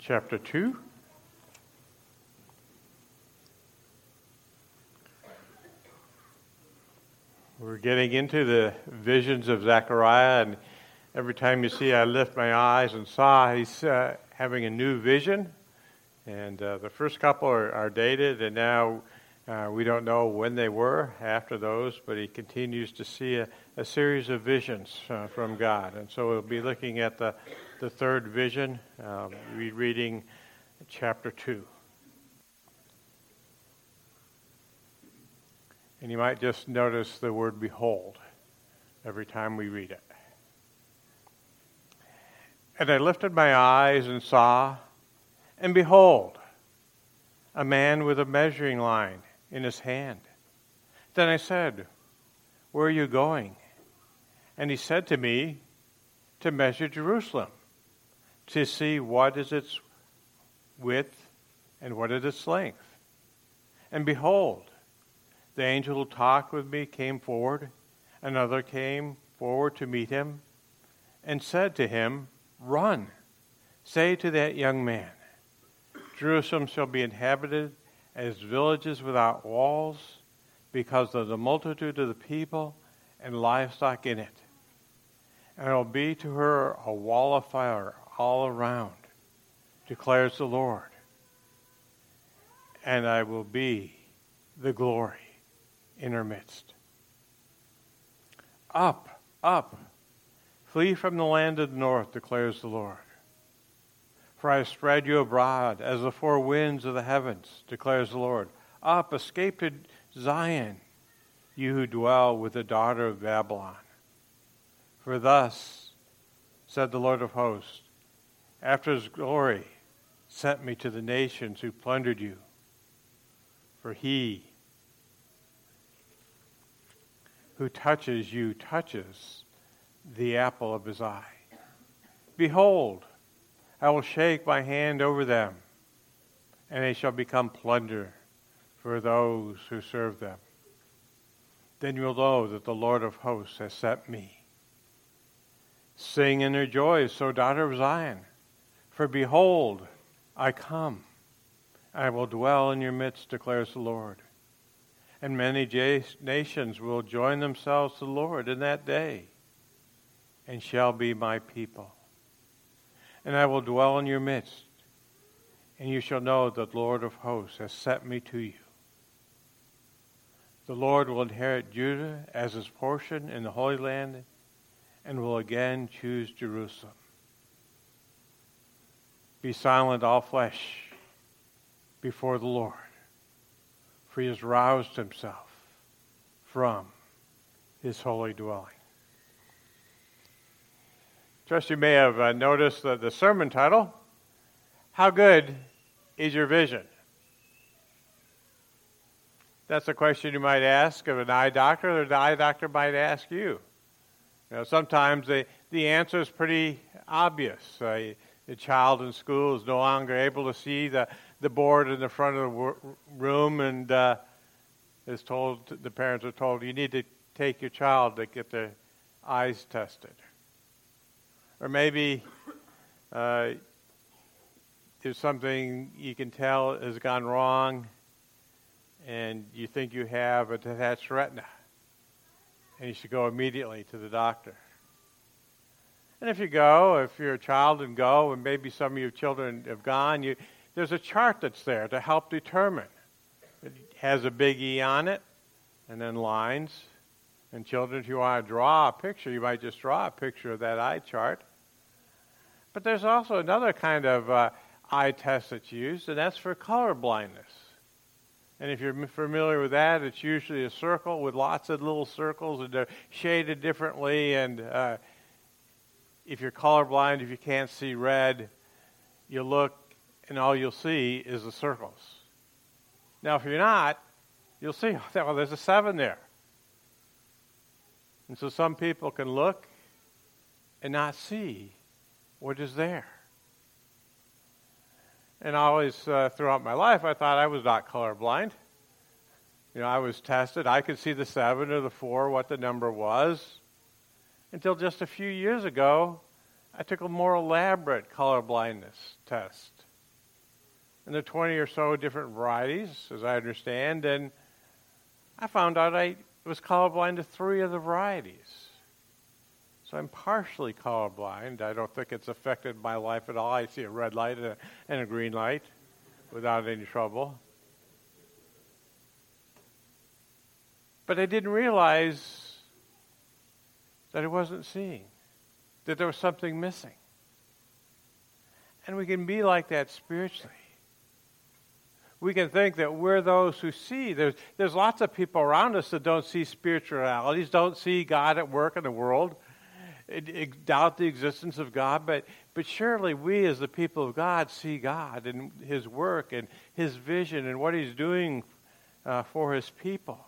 chapter 2. We're getting into the visions of Zechariah, and every time you see I lift my eyes and saw, he's having a new vision. And the first couple are dated, and now we don't know when they were after those, but he continues to see a series of visions from God. And so we'll be looking at the third vision, reading chapter 2. And you might just notice the word behold every time we read it. And I lifted my eyes and saw, and behold, a man with a measuring line in his hand. Then I said, "Where are you going?" And he said to me, "To measure Jerusalem, to see what is its width and what is its length." And behold, the angel who talked with me came forward. Another came forward to meet him and said to him, "Run, say to that young man, Jerusalem shall be inhabited as villages without walls, because of the multitude of the people and livestock in it. And it will be to her a wall of fire all around, declares the Lord. And I will be the glory in her midst. Up, up, flee from the land of the north, declares the Lord. For I have spread you abroad as the four winds of the heavens, declares the Lord. Up, escape to Zion, you who dwell with the daughter of Babylon. For thus said the Lord of hosts, after his glory sent me to the nations who plundered you. For he who touches you touches the apple of his eye. Behold, I will shake my hand over them, and they shall become plunder for those who serve them. Then you will know that the Lord of hosts has sent me. Sing and rejoice, O daughter of Zion, for behold, I come. I will dwell in your midst, declares the Lord. And many nations will join themselves to the Lord in that day, and shall be my people. And I will dwell in your midst, and you shall know that the Lord of hosts has sent me to you. The Lord will inherit Judah as his portion in the Holy Land, and will again choose Jerusalem. Be silent, all flesh, before the Lord, for he has roused himself from his holy dwelling. Trust you may have noticed the sermon title, How Good is Your Vision? That's a question you might ask of an eye doctor, or the eye doctor might ask you. You know, sometimes the answer is pretty obvious. The child in school is no longer able to see the board in the front of the room, and is told, the parents are told, you need to take your child to get their eyes tested. Or maybe there's something you can tell has gone wrong, and you think you have a detached retina, and you should go immediately to the doctor. And if you're a child and go, and maybe some of your children have gone, there's a chart that's there to help determine. It has a big E on it, and then lines. And children, if you want to draw a picture, you might just draw a picture of that eye chart. But there's also another kind of eye test that's used, and that's for color blindness. And if you're familiar with that, it's usually a circle with lots of little circles, and they're shaded differently. And if you're colorblind, if you can't see red, you look, and all you'll see is the circles. Now, if you're not, you'll see, well, there's a 7 there. And so some people can look and not see what is there. And always throughout my life, I thought I was not colorblind. You know, I was tested. I could see the 7 or the 4, what the number was. Until just a few years ago, I took a more elaborate color blindness test. And there are 20 or so different varieties, as I understand, and I found out I was colorblind to 3 of the varieties. So I'm partially colorblind. I don't think it's affected my life at all. I see a red light and a green light without any trouble. But I didn't realize that I wasn't seeing, that there was something missing. And we can be like that spiritually. We can think that we're those who see. There's lots of people around us that don't see spiritualities, don't see God at work in the world, doubt the existence of God. But surely we as the people of God see God and His work and His vision and what He's doing for His people.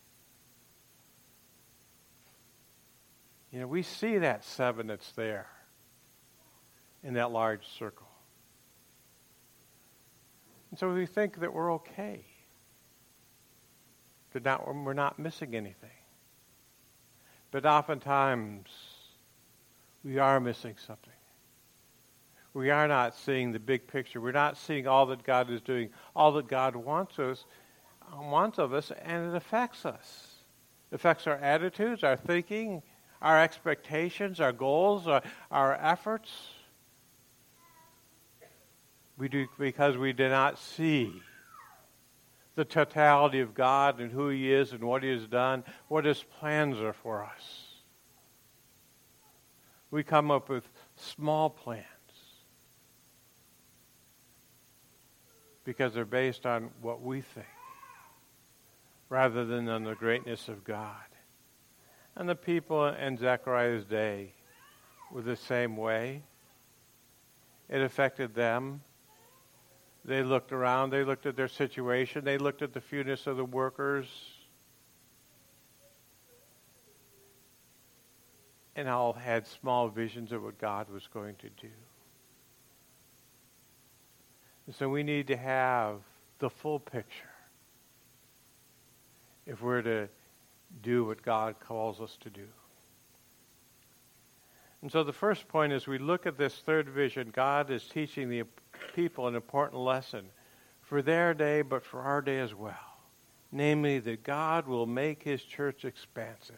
You know, we see that 7 that's there in that large circle. And so we think that we're okay. We're not missing anything. But oftentimes, we are missing something. We are not seeing the big picture. We're not seeing all that God is doing, all that God wants of us, and it affects us. It affects our attitudes, our thinking, our expectations, our goals, our efforts. We do because we do not see the totality of God and who He is and what He has done, what His plans are for us. We come up with small plans because they're based on what we think rather than on the greatness of God. And the people in Zechariah's day were the same way. It affected them. They looked around, they looked at their situation, they looked at the fewness of the workers, and all had small visions of what God was going to do. And so we need to have the full picture if we're to do what God calls us to do. And so the first point is we look at this third vision. God is teaching the people an important lesson for their day, but for our day as well. Namely, that God will make His church expansive.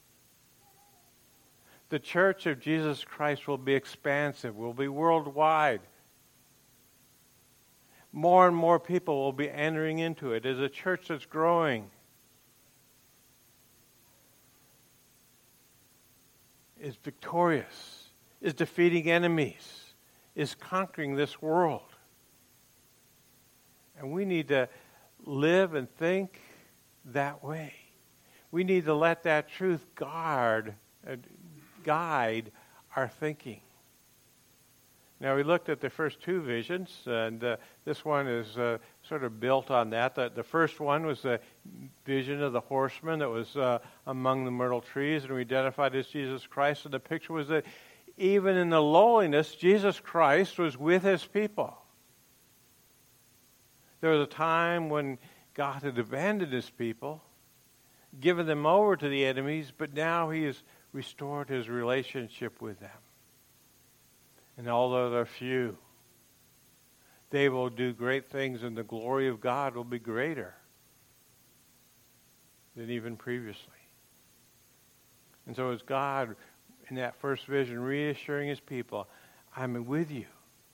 The church of Jesus Christ will be expansive, will be worldwide. More and more people will be entering into it as a church that's growing. Is victorious, is defeating enemies, is conquering this world. And we need to live and think that way. We need to let that truth guide our thinking. Now, we looked at the first 2 visions, and this one is sort of built on that. The first one was the vision of the horseman that was among the myrtle trees, and we identified as Jesus Christ. And the picture was that even in the lowliness, Jesus Christ was with His people. There was a time when God had abandoned His people, given them over to the enemies, but now He has restored His relationship with them. And although they're few, they will do great things, and the glory of God will be greater than even previously. And so as God, in that first vision, reassuring His people, I'm with you.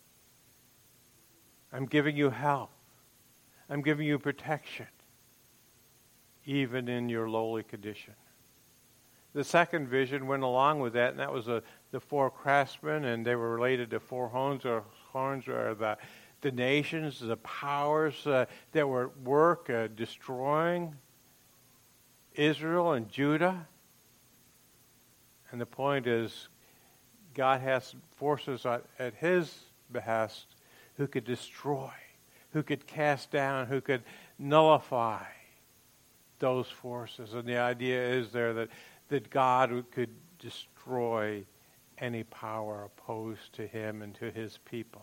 I'm giving you help. I'm giving you protection, even in your lowly condition. The second vision went along with that, and that was the 4 craftsmen, and they were related to 4 horns, or the nations, the powers that were at work destroying Israel and Judah. And the point is, God has forces at His behest who could destroy, who could cast down, who could nullify those forces. And the idea is there that God could destroy any power opposed to Him and to His people.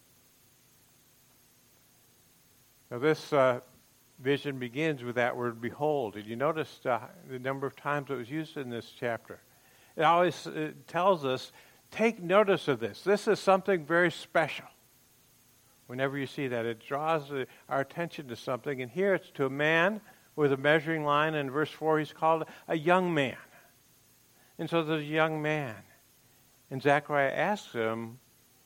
Now this vision begins with that word behold. Did you notice the number of times it was used in this chapter? It tells us, take notice of this. This is something very special. Whenever you see that, it draws our attention to something. And here it's to a man with a measuring line. In verse 4, he's called a young man. And so there's a young man. And Zechariah asks him,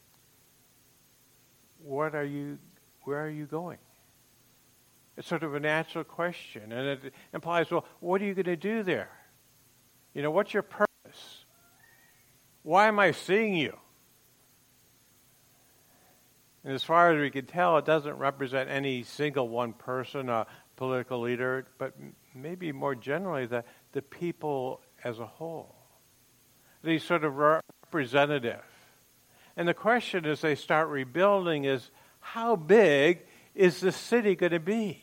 where are you going? It's sort of a natural question. And it implies, well, what are you going to do there? What's your purpose? Why am I seeing you? And as far as we can tell, it doesn't represent any single one person, a political leader, but maybe more generally the people as a whole. These sort of representative. And the question as they start rebuilding is, how big is the city going to be?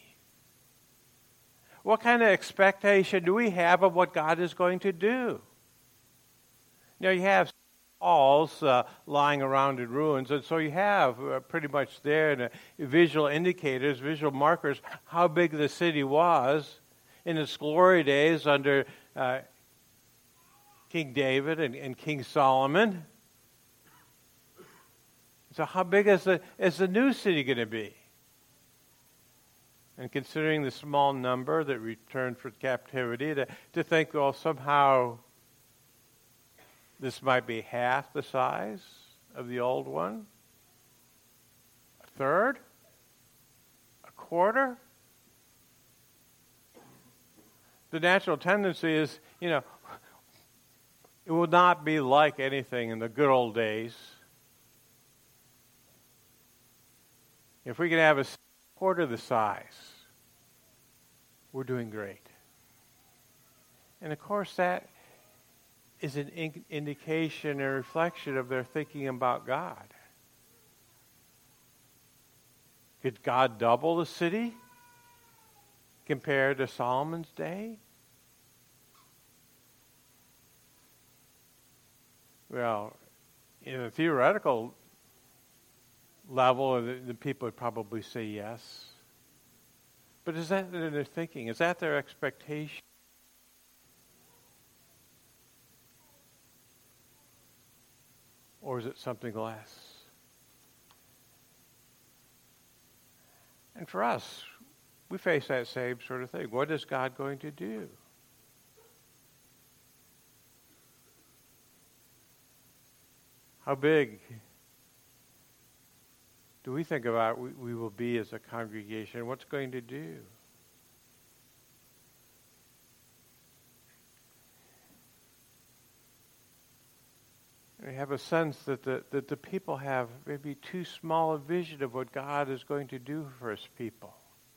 What kind of expectation do we have of what God is going to do? You have walls lying around in ruins, and so you have pretty much there visual indicators, visual markers, how big the city was in its glory days under King David and King Solomon. So how big is the new city going to be? And considering the small number that returned from captivity, to think, well, somehow this might be half the size of the old one? A third? A quarter? The natural tendency is, it will not be like anything in the good old days. If we can have a quarter the size, we're doing great. And of course that is an indication and reflection of their thinking about God. Could God double the city compared to Solomon's day? Well, in a theoretical level, the people would probably say yes. But is that their thinking? Is that their expectation? Or is it something less? And for us, we face that same sort of thing. What is God going to do? How big do we think about we will be as a congregation? What's going to do? We have a sense that the people have maybe too small a vision of what God is going to do for his people.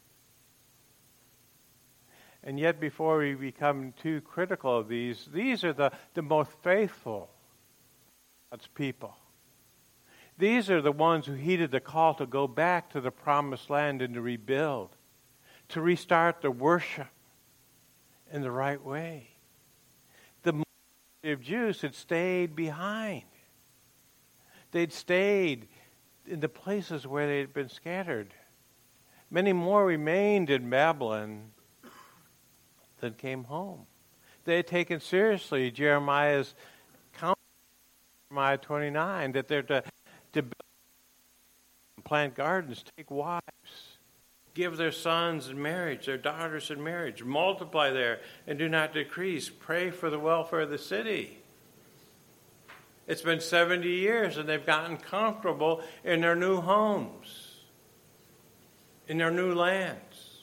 And yet before we become too critical of these are the most faithful of God's people. These are the ones who heeded the call to go back to the promised land and to rebuild, to restart the worship in the right way. The majority of Jews had stayed behind. They'd stayed in the places where they had been scattered. Many more remained in Babylon than came home. They had taken seriously Jeremiah's counsel, Jeremiah 29, that they're to build, plant gardens, take wives, give their sons in marriage, their daughters in marriage, multiply there and do not decrease, pray for the welfare of the city. It's been 70 years and they've gotten comfortable in their new homes, in their new lands.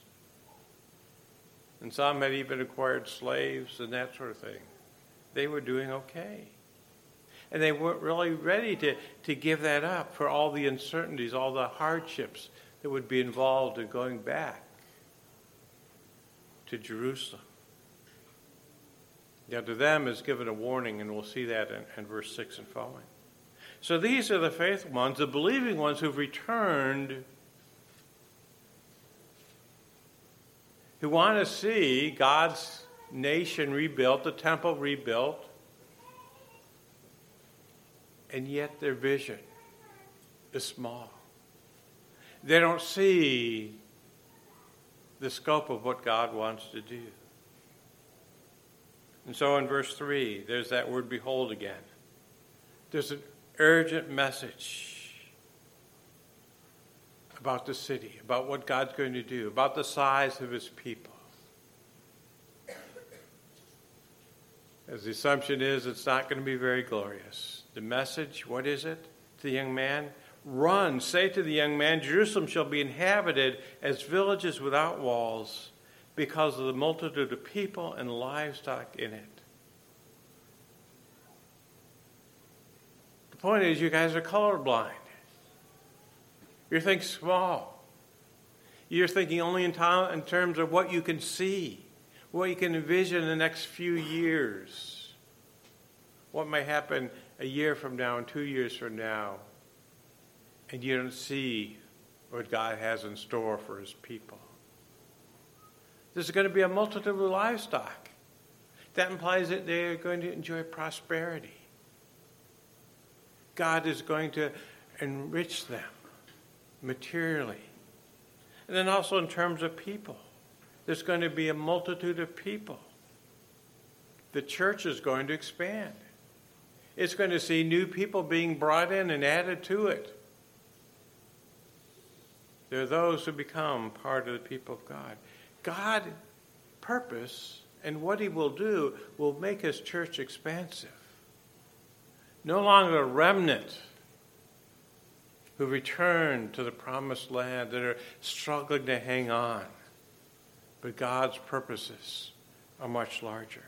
And some had even acquired slaves and that sort of thing. They were doing okay. And they weren't really ready to give that up for all the uncertainties, all the hardships that would be involved in going back to Jerusalem. Now to them is given a warning, and we'll see that in verse 6 and following. So these are the faithful ones, the believing ones who've returned, who want to see God's nation rebuilt, the temple rebuilt, and yet their vision is small. They don't see the scope of what God wants to do. And so in verse 3, there's that word behold again. There's an urgent message. about the city, about what God's going to do, about the size of his people. As the assumption is, it's not going to be very glorious. The message, what is it to the young man? Run, say to the young man, Jerusalem shall be inhabited as villages without walls because of the multitude of people and livestock in it. The point is, you guys are colorblind. You're thinking small. You're thinking only in terms of what you can see, what you can envision in the next few years, what may happen a year from now and 2 years from now, and you don't see what God has in store for his people. There's going to be a multitude of livestock. That implies that they are going to enjoy prosperity. God is going to enrich them materially. And then also in terms of people. There's going to be a multitude of people. The church is going to expand. It's going to see new people being brought in and added to it. There are those who become part of the people of God. God's purpose and what he will do will make his church expansive. No longer a remnant who return to the promised land that are struggling to hang on. But God's purposes are much larger.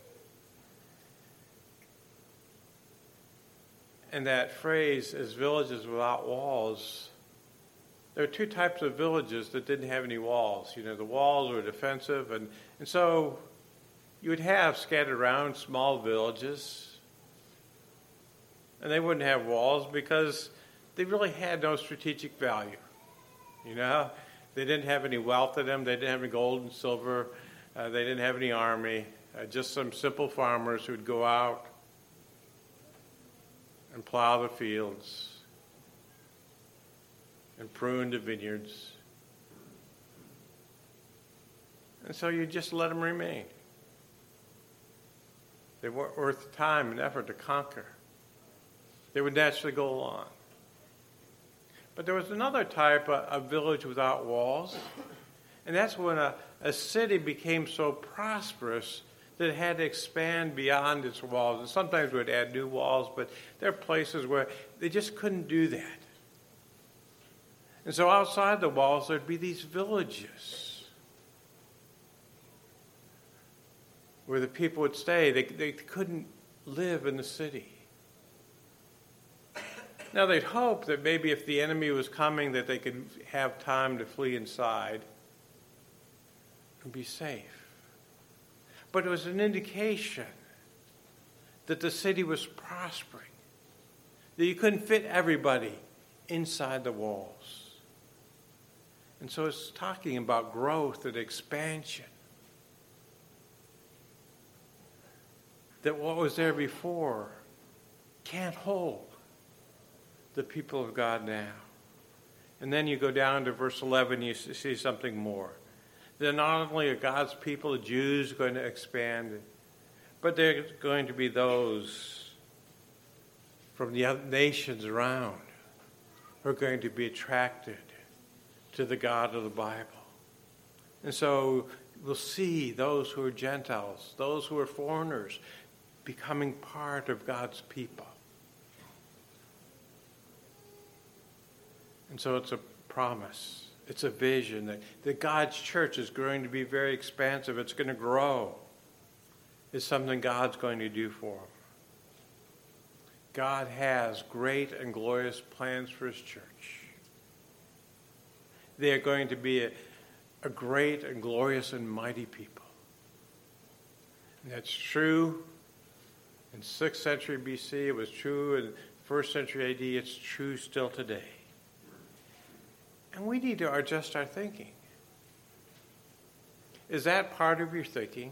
And that phrase, as villages without walls, there are two types of villages that didn't have any walls. You know, the walls were defensive, and so you would have scattered around small villages, and they wouldn't have walls because they really had no strategic value. You know, they didn't have any wealth in them. They didn't have any gold and silver. They didn't have any army. Just some simple farmers who would go out and plow the fields and prune the vineyards. And so you just let them remain. They weren't worth the time and effort to conquer. They would naturally go along. But there was another type of village without walls, and that's when a city became so prosperous that it had to expand beyond its walls. And sometimes it would add new walls, but there are places where they just couldn't do that. And so outside the walls, there'd be these villages where the people would stay. They couldn't live in the city. Now, they'd hope that maybe if the enemy was coming, that they could have time to flee inside and be safe. But it was an indication that the city was prospering, that you couldn't fit everybody inside the walls. And so it's talking about growth and expansion. That what was there before can't hold the people of God now. And then you go down to verse 11, you see something more. That not only are God's people, the Jews, going to expand, but there are going to be those from the other nations around who are going to be attracted to the God of the Bible. And so we'll see those who are Gentiles, those who are foreigners, becoming part of God's people. And so it's a promise. It's a vision that God's church is going to be very expansive. It's going to grow. It's something God's going to do for them. God has great and glorious plans for his church. They are going to be a great and glorious and mighty people. And that's true in 6th century BC. It was true in 1st century AD. It's true still today. And we need to adjust our thinking. Is that part of your thinking?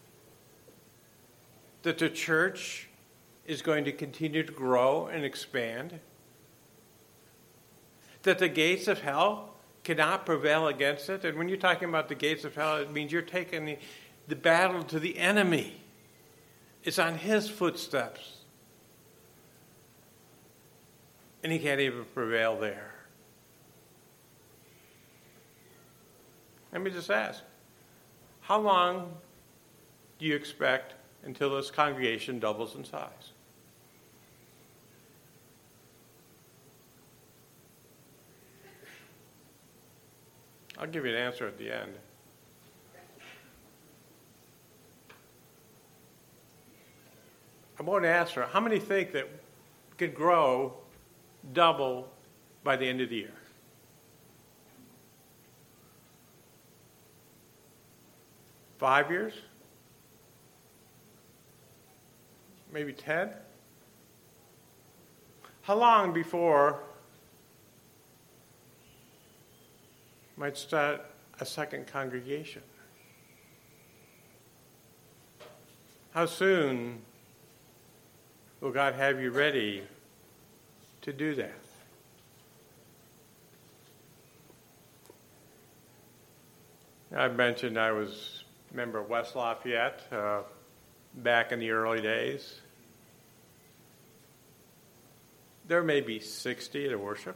That the church is going to continue to grow and expand? That the gates of hell cannot prevail against it? And when you're talking about the gates of hell, it means you're taking the battle to the enemy. It's on his footsteps. And he can't even prevail there. Let me just ask, how long do you expect until this congregation doubles in size? I'll give you an answer at the end. I'm going to ask her, how many think that could grow double by the end of the year? Five years? Maybe 10? How long before might start a second congregation? How soon will God have you ready to do that? I've mentioned I was a member of West Lafayette back in the early days. There may be 60 at a worship.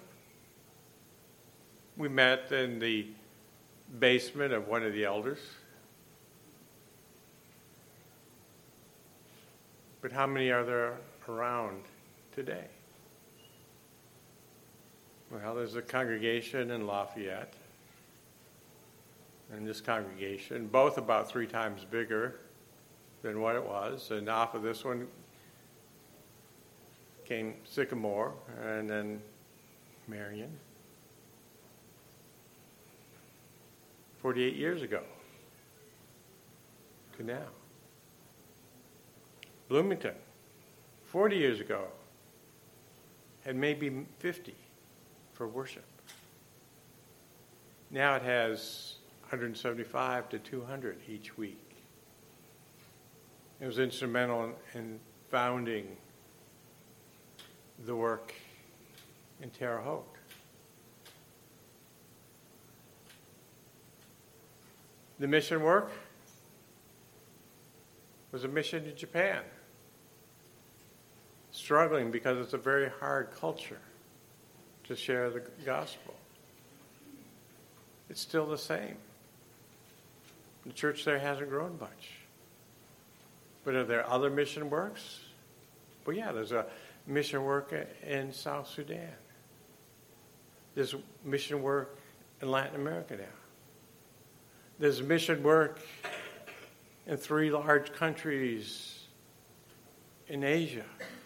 We met in the basement of one of the elders. But how many are there around today? Well, there's a congregation in Lafayette and this congregation, both about 3 times bigger than what it was. And off of this one came Sycamore and then Marion. 48 years ago to now. Bloomington, 40 years ago, had maybe 50 for worship. Now it has 175 to 200 each week. It was instrumental in founding the work in Terre Haute. The mission work was a mission to Japan, struggling because it's a very hard culture to share the gospel. It's still the same. The church there hasn't grown much. But are there other mission works? Well, yeah, there's a mission work in South Sudan. There's mission work in Latin America now. There's mission work in 3 large countries in Asia.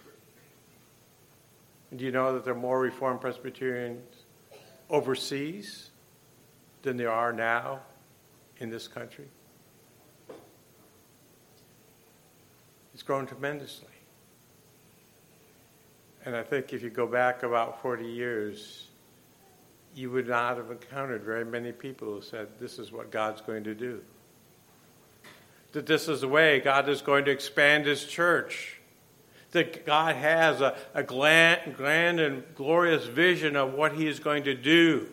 And do you know that there are more Reformed Presbyterians overseas than there are now in this country? It's grown tremendously. And I think if you go back about 40 years, you would not have encountered very many people who said, this is what God's going to do. That this is the way God is going to expand his church. That God has a grand and glorious vision of what he is going to do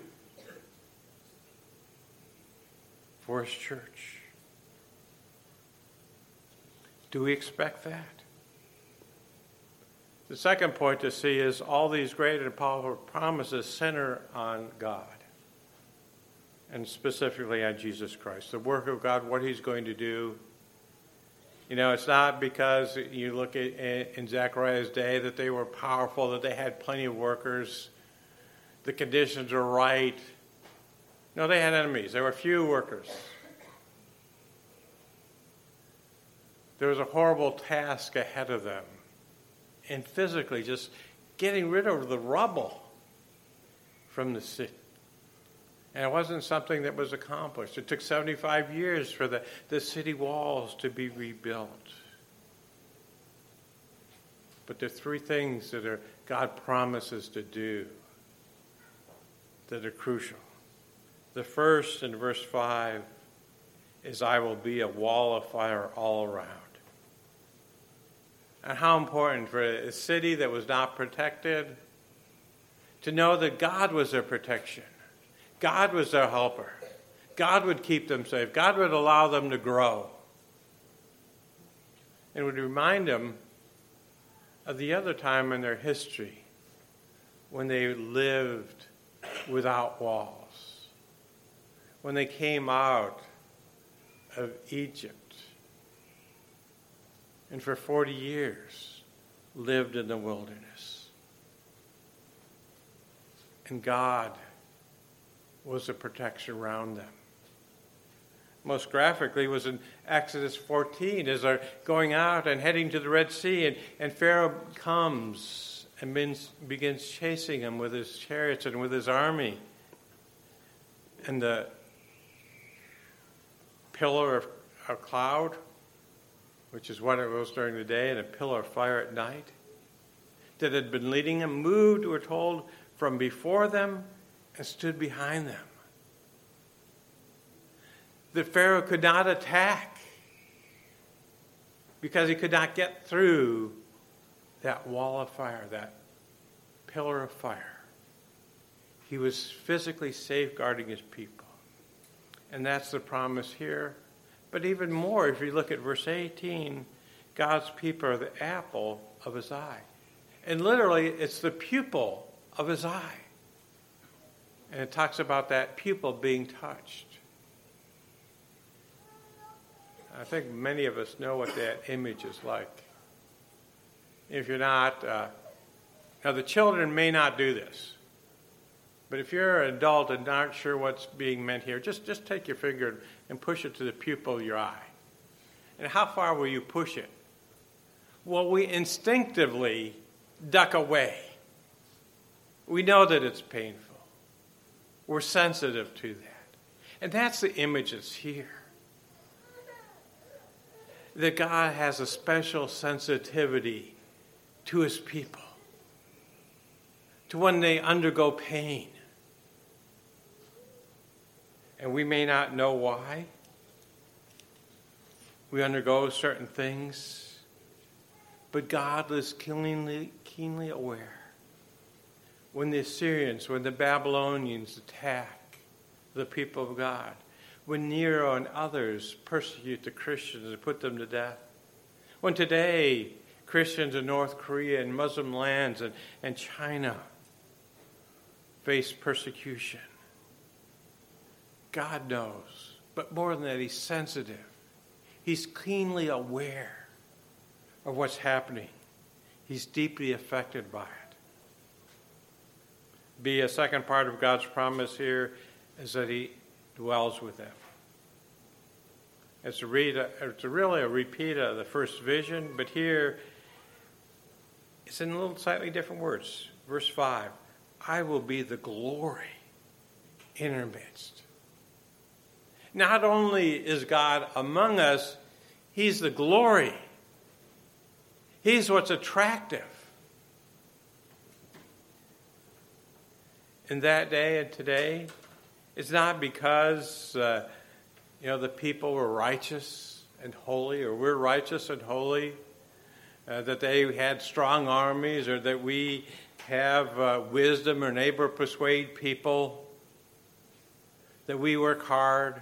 for his church. Do we expect that? The second point to see is all these great and powerful promises center on God, and specifically on Jesus Christ, the work of God, what he's going to do. You know, it's not because you look at in Zechariah's day that they were powerful, that they had plenty of workers, the conditions were right. No, they had enemies. There were few workers. There was a horrible task ahead of them. And physically just getting rid of the rubble from the city. And it wasn't something that was accomplished. It took 75 years for the city walls to be rebuilt. But there are 3 things that God promises to do that are crucial. The first, in verse 5, is I will be a wall of fire all around. And how important for a city that was not protected to know that God was their protection. God was their helper. God would keep them safe. God would allow them to grow. It would remind them of the other time in their history when they lived without walls, when they came out of Egypt and for 40 years lived in the wilderness. And God was a protection around them. Most graphically was in Exodus 14 as they're going out and heading to the Red Sea, and Pharaoh comes and begins chasing them with his chariots and with his army. And the pillar of cloud, which is what it was during the day, and a pillar of fire at night, that had been leading them, moved, we're told, from before them and stood behind them. That Pharaoh could not attack because he could not get through that wall of fire, that pillar of fire. He was physically safeguarding his people. And that's the promise here. But even more, if you look at verse 18, God's people are the apple of his eye. And literally, it's the pupil of his eye. And it talks about that pupil being touched. I think many of us know what that image is like. If you're not, now the children may not do this, but if you're an adult and not sure what's being meant here, just take your finger and push it to the pupil of your eye. And how far will you push it? Well, we instinctively duck away. We know that it's painful. We're sensitive to that. And that's the image that's here. That God has a special sensitivity to his people, to when they undergo pain. And we may not know why we undergo certain things, but God is keenly aware. When the Assyrians, when the Babylonians attack the people of God, when Nero and others persecute the Christians and put them to death. When today Christians in North Korea and Muslim lands and China face persecution. God knows. But more than that, he's sensitive. He's keenly aware of what's happening. He's deeply affected by it. A second part of God's promise here is that he dwells with them. It's really a repeat of the first vision, but here it's in a little slightly different words. Verse 5, I will be the glory in our midst. Not only is God among us, he's the glory. He's what's attractive. In that day and today, it's not because, the people were righteous and holy, or we're righteous and holy, that they had strong armies, or that we have wisdom or able to persuade people, that we work hard.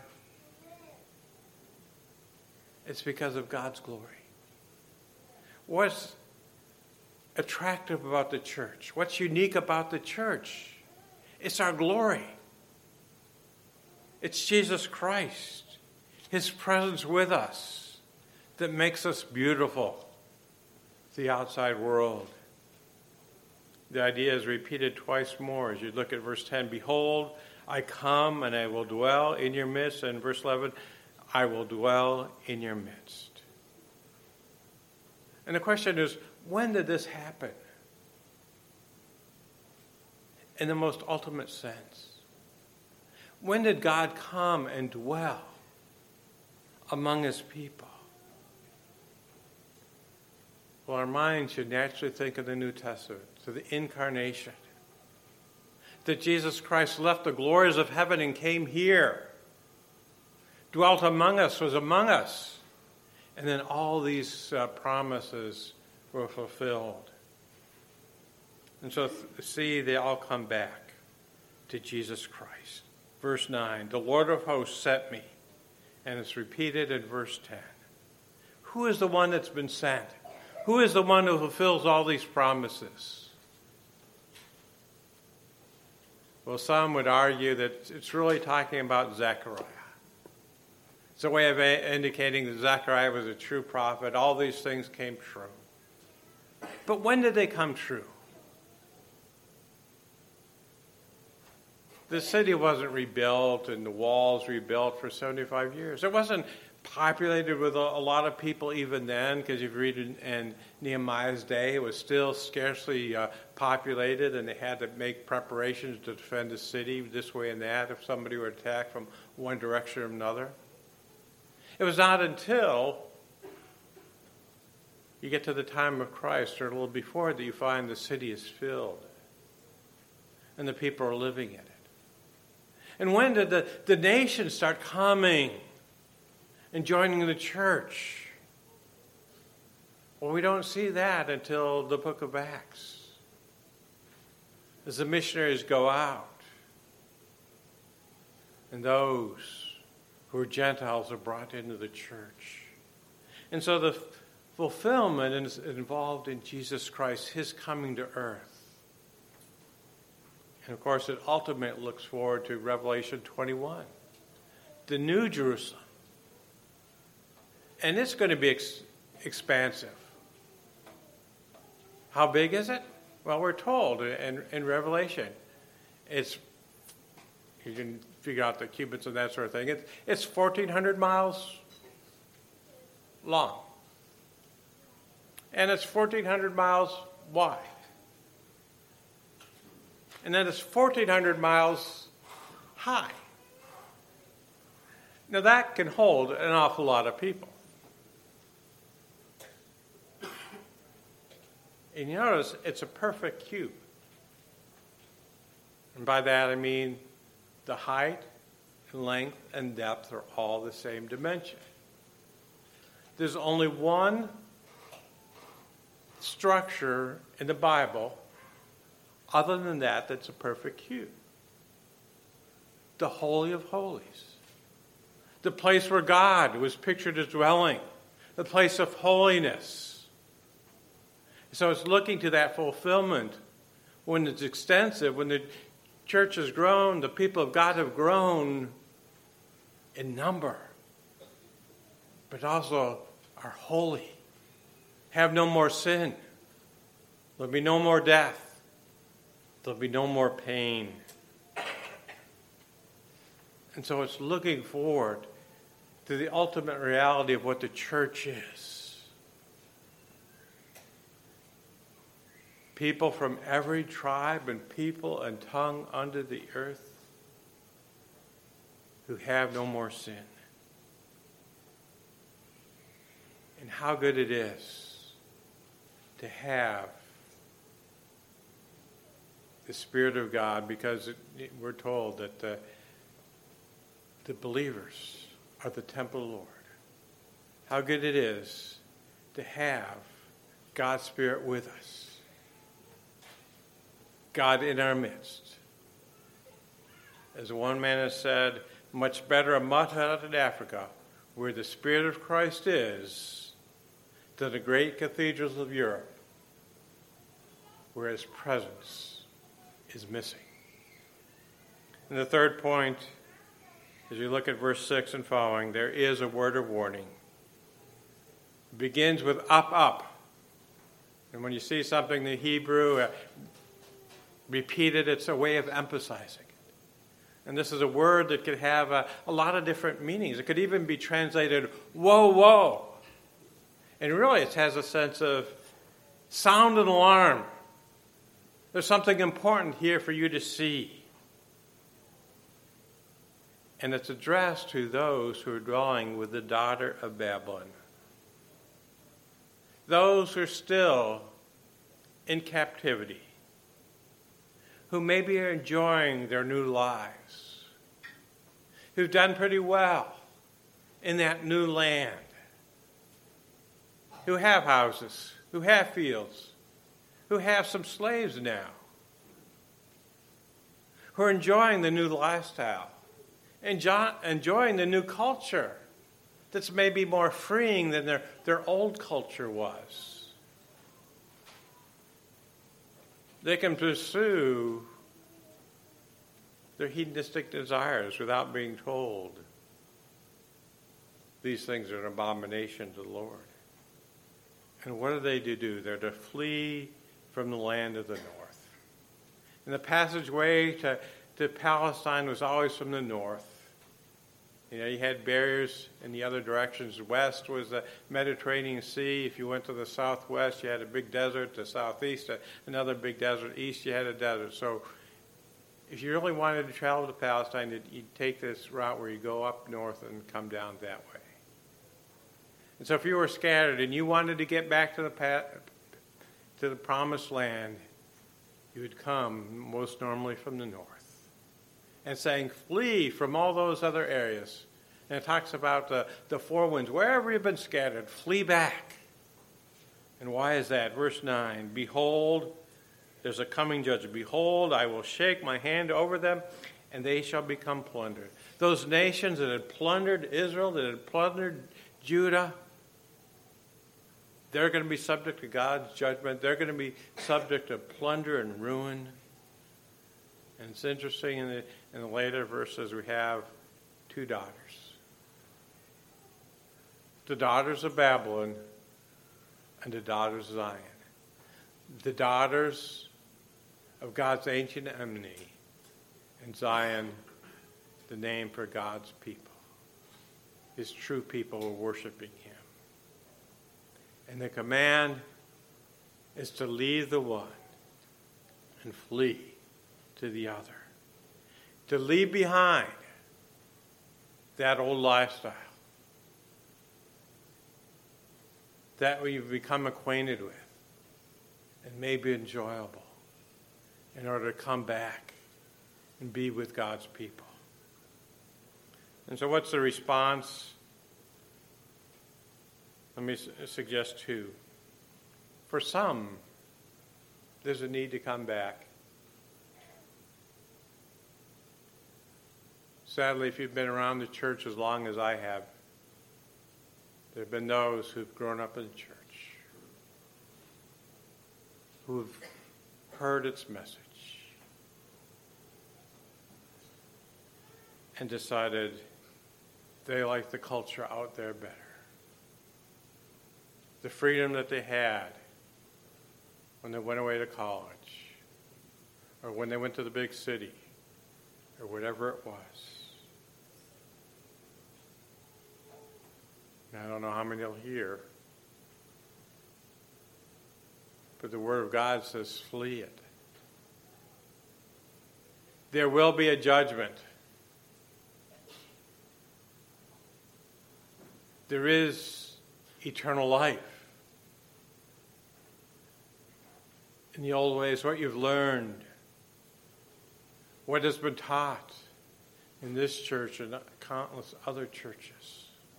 It's because of God's glory. What's attractive about the church? What's unique about the church? It's our glory. It's Jesus Christ, his presence with us, that makes us beautiful to the outside world. The idea is repeated twice more as you look at verse 10. Behold, I come and I will dwell in your midst. And verse 11, I will dwell in your midst. And the question is, when did this happen? In the most ultimate sense. When did God come and dwell among his people? Well, our minds should naturally think of the New Testament, to the incarnation. That Jesus Christ left the glories of heaven and came here, dwelt among us, was among us, and then all these promises were fulfilled. And so, see, they all come back to Jesus Christ. Verse 9, the Lord of hosts sent me. And it's repeated in verse 10. Who is the one that's been sent? Who is the one who fulfills all these promises? Well, some would argue that it's really talking about Zechariah. It's a way of indicating that Zechariah was a true prophet. All these things came true. But when did they come true? The city wasn't rebuilt and the walls rebuilt for 75 years. It wasn't populated with a lot of people even then, because if you read in Nehemiah's day, it was still scarcely populated, and they had to make preparations to defend the city this way and that if somebody were attacked from one direction or another. It was not until you get to the time of Christ, or a little before, that you find the city is filled and the people are living in it. And when did the nation start coming and joining the church? Well, we don't see that until the book of Acts, as the missionaries go out and those who are Gentiles are brought into the church. And so the fulfillment is involved in Jesus Christ, his coming to earth. And of course, it ultimately looks forward to Revelation 21, the New Jerusalem. And it's going to be expansive. How big is it? Well, we're told in Revelation, you can figure out the cubits and that sort of thing. It's 1,400 miles long. And it's 1,400 miles wide. And then it's 1,400 miles high. Now that can hold an awful lot of people. And you notice it's a perfect cube. And by that I mean the height, length, and depth are all the same dimension. There's only one structure in the Bible other than that that's a perfect cube. The Holy of Holies. The place where God was pictured as dwelling. The place of holiness. So it's looking to that fulfillment when it's extensive, when the church has grown, the people of God have grown in number, but also are holy, have no more sin. There'll be no more death. There'll be no more pain. And so it's looking forward to the ultimate reality of what the church is. People from every tribe and people and tongue under the earth who have no more sin. And how good it is to have the Spirit of God, because we're told that the believers are the temple of the Lord. How good it is to have God's Spirit with us. God in our midst. As one man has said, much better a mud hut in Africa, where the Spirit of Christ is, than the great cathedrals of Europe, where his presence is missing. And the third point, as you look at verse 6 and following, there is a word of warning. It begins with up, up. And when you see something in the Hebrew repeated, it's a way of emphasizing it. And this is a word that could have a lot of different meanings. It could even be translated, whoa, whoa. And really it has a sense of sound an alarm. There's something important here for you to see. And it's addressed to those who are dwelling with the daughter of Babylon. Those who are still in captivity, who maybe are enjoying their new lives, who've done pretty well in that new land, who have houses, who have fields, who have some slaves now, who are enjoying the new lifestyle, enjoying the new culture that's maybe more freeing than their old culture was. They can pursue their hedonistic desires without being told. These things are an abomination to the Lord. And what are they to do? They're to flee from the land of the north. And the passageway to Palestine was always from the north. You know, you had barriers in the other directions. West was the Mediterranean Sea. If you went to the southwest, you had a big desert. The southeast, another big desert. East, you had a desert. So if you really wanted to travel to Palestine, you'd take this route where you go up north and come down that way. And so if you were scattered and you wanted to get back to the promised land, you would come most normally from the north. And saying, flee from all those other areas. And it talks about the four winds. Wherever you've been scattered, flee back. And why is that? Verse 9, behold, there's a coming judgment. Behold, I will shake my hand over them, and they shall become plundered. Those nations that had plundered Israel, that had plundered Judah, they're going to be subject to God's judgment. They're going to be subject to plunder and ruin. And it's interesting, in the later verses, we have two daughters. The daughters of Babylon and the daughters of Zion. The daughters of God's ancient enemy, and Zion, the name for God's people. His true people are worshiping him. And the command is to leave the one and flee to the other. To leave behind that old lifestyle. That we've become acquainted with and may be enjoyable in order to come back and be with God's people. And so what's the response? Let me suggest two. For some, there's a need to come back. Sadly, if you've been around the church as long as I have, there have been those who've grown up in the church, who've heard its message, and decided they like the culture out there better. The freedom that they had when they went away to college, or when they went to the big city, or whatever it was. And I don't know how many will hear, but the Word of God says, flee it. There will be a judgment. There is eternal life. In the old ways, what you've learned, what has been taught in this church and countless other churches.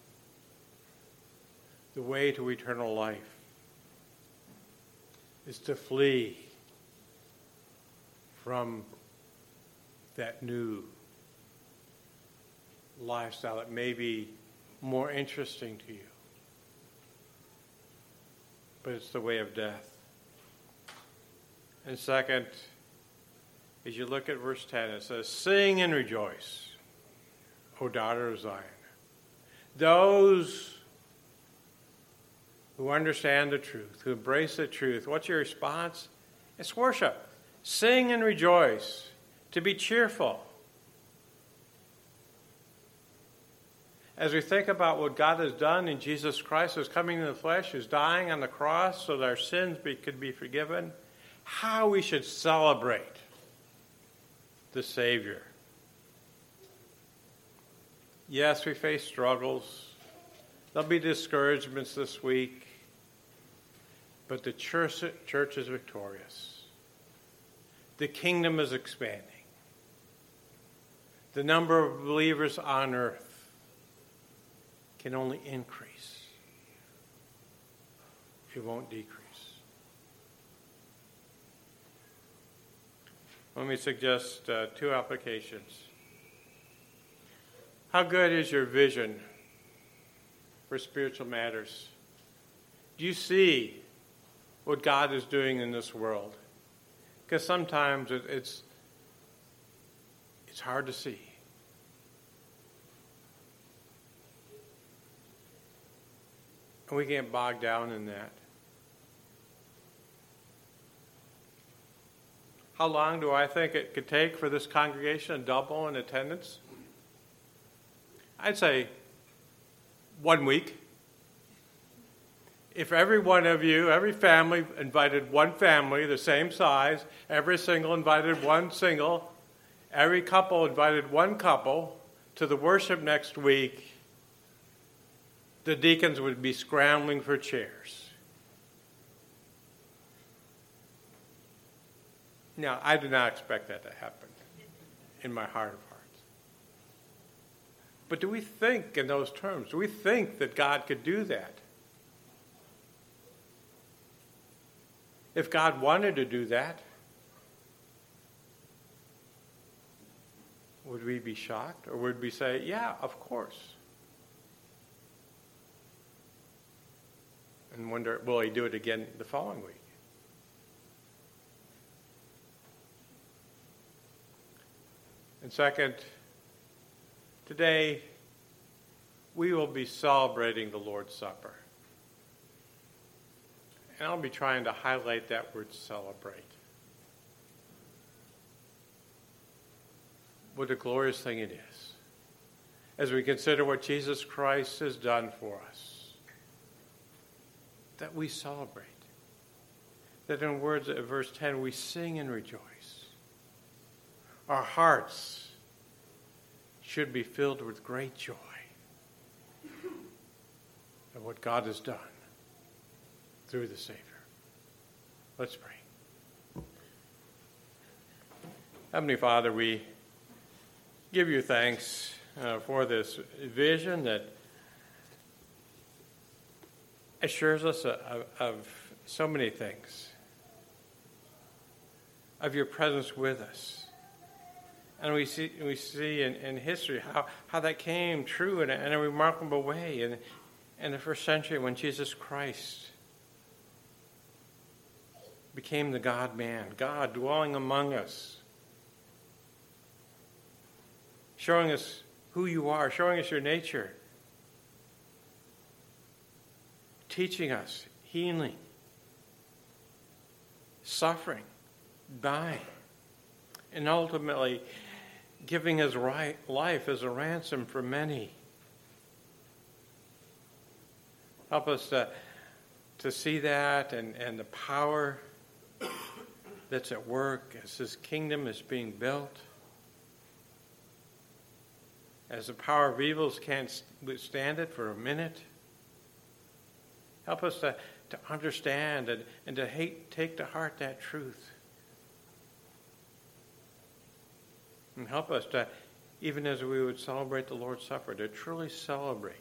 The way to eternal life is to flee from that new lifestyle that may be more interesting to you. But it's the way of death. And second, as you look at verse 10, it says, sing and rejoice, O daughter of Zion. Those who understand the truth, who embrace the truth, what's your response? It's worship. Sing and rejoice, to be cheerful. As we think about what God has done in Jesus Christ, who's coming in the flesh, who's dying on the cross so that our sins could be forgiven, how we should celebrate the Savior. Yes, we face struggles. There'll be discouragements this week. But the church is victorious. The kingdom is expanding. The number of believers on earth can only increase. It won't decrease. Let me suggest two applications. How good is your vision for spiritual matters? Do you see what God is doing in this world? Because sometimes it's It's hard to see. And we get bogged down in that. How long do I think it could take for this congregation to double in attendance? I'd say 1 week. If every one of you, every family invited one family the same size, every single invited one single, every couple invited one couple to the worship next week, the deacons would be scrambling for chairs. Now, I did not expect that to happen in my heart of hearts. But do we think in those terms? Do we think that God could do that? If God wanted to do that, would we be shocked? Or would we say, yeah, of course? And wonder, will he do it again the following week? And second, today we will be celebrating the Lord's Supper. And I'll be trying to highlight that word celebrate. What a glorious thing it is as we consider what Jesus Christ has done for us, that we celebrate. That in words of verse 10, we sing and rejoice. Our hearts should be filled with great joy at what God has done through the Savior. Let's pray. Heavenly Father, we give you thanks for this vision that assures us of so many things, of your presence with us. And we see in history how that came true in a remarkable way in the first century when Jesus Christ became the God-man, God dwelling among us, showing us who you are, showing us your nature, teaching us, healing, suffering, dying, and ultimately giving his life as a ransom for many. Help us to see that and the power that's at work as his kingdom is being built. As the power of evils can't withstand it for a minute. Help us to understand and to take to heart that truth. And help us to, even as we would celebrate the Lord's Supper, to truly celebrate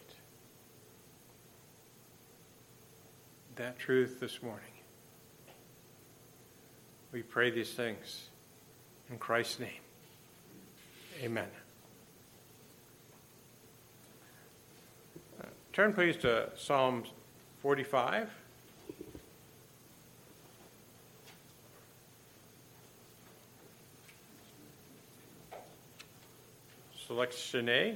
that truth this morning. We pray these things in Christ's name. Amen. Turn please to Psalm 45. Selection A.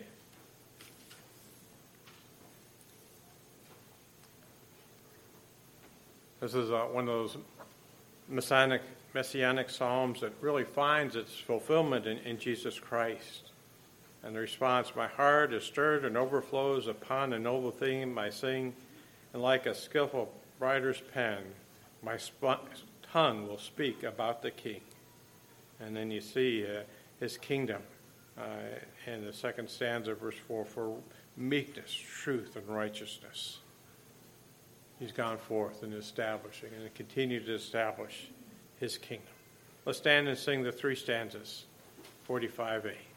This is one of those messianic psalms that really finds its fulfillment in Jesus Christ. And the response, my heart is stirred and overflows upon a noble theme I sing, and like a skillful writer's pen, my tongue will speak about the King. And then you see his kingdom in the second stanza, verse 4, for meekness, truth, and righteousness. He's gone forth and establishing and continue to establish his kingdom. Let's stand and sing the three stanzas, 45a.